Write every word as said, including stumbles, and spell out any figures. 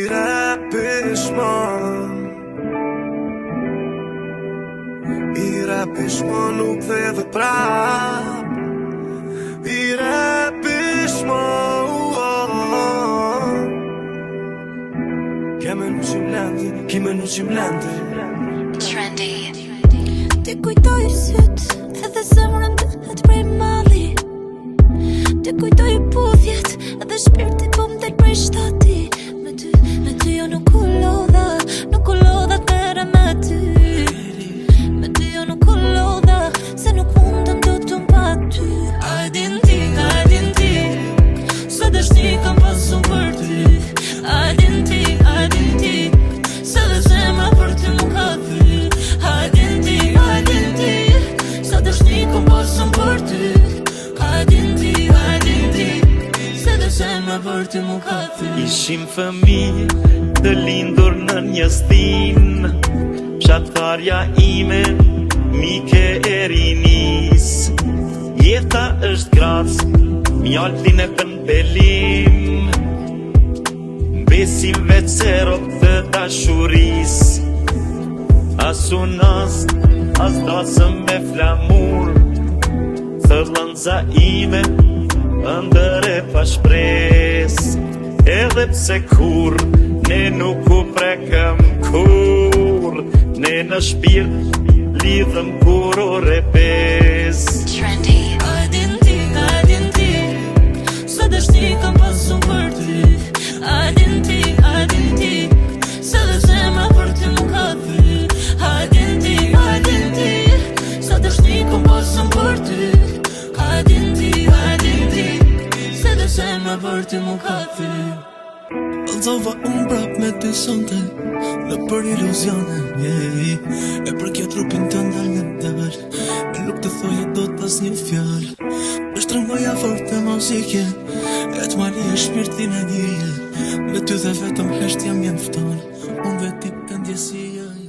re pishman I re pishman nuk dhe dhe prap I re pishman Keme në qimlendi, kime në qimlendi Trendy. Ti kujtoj syt edhe zemrën dëhet prej malli Ti kujtoj puthjet edhe shpirti po më del prej shtati Me ty, me ty jo nuk u lodha Nuk u lodha kërë me ty Me ty jo nuk u lodha Se nuk mundëm do të mba ty Ajdin ti, ajdin ti Se dështi kam pasun për ty Ajdin ti, ajdin ti Se dhe zemra për ty mu ka thy Ajdin ti, ajdin ti Se dështi kam pasun për ty Ajdin ti, ajdin ti Se dhe zemra për ty mu ka thy Ishim fëmijë të lindur në një stin Fshatfarja ime, mike e rinis Jeta është grac, mjallin e bën belim Besim veç se rop të dashuris As unë as, as dasëm me flamur Thëllënza ime, ndër e pa shpres Edhe pse kur, ne nuk u prekëm kur Ne në shpirt, lidhëm kur ore pes Trendy. Ajdin ti, ajdin ti Se dështi kam pasun për ty Ajdin ti, ajdin ti Se dhe zemra për ty mu ka thy Ajdin ti, ajdin ti Se dështi kam pasun për ty Ajdin ti, ajdin ti Se dhe zemra për ty mu ka thy Alzova unë prap me ty sonte Dhe për iluzione yeah. E për kjo trupin të ndal në dar E nuk të thoja do t'as një fjall Për shtrëngoja fort e muzike E të mali e shpirtin e dije Me ty dhe vetëm hesht jam jem fton Unë veti e ndjesia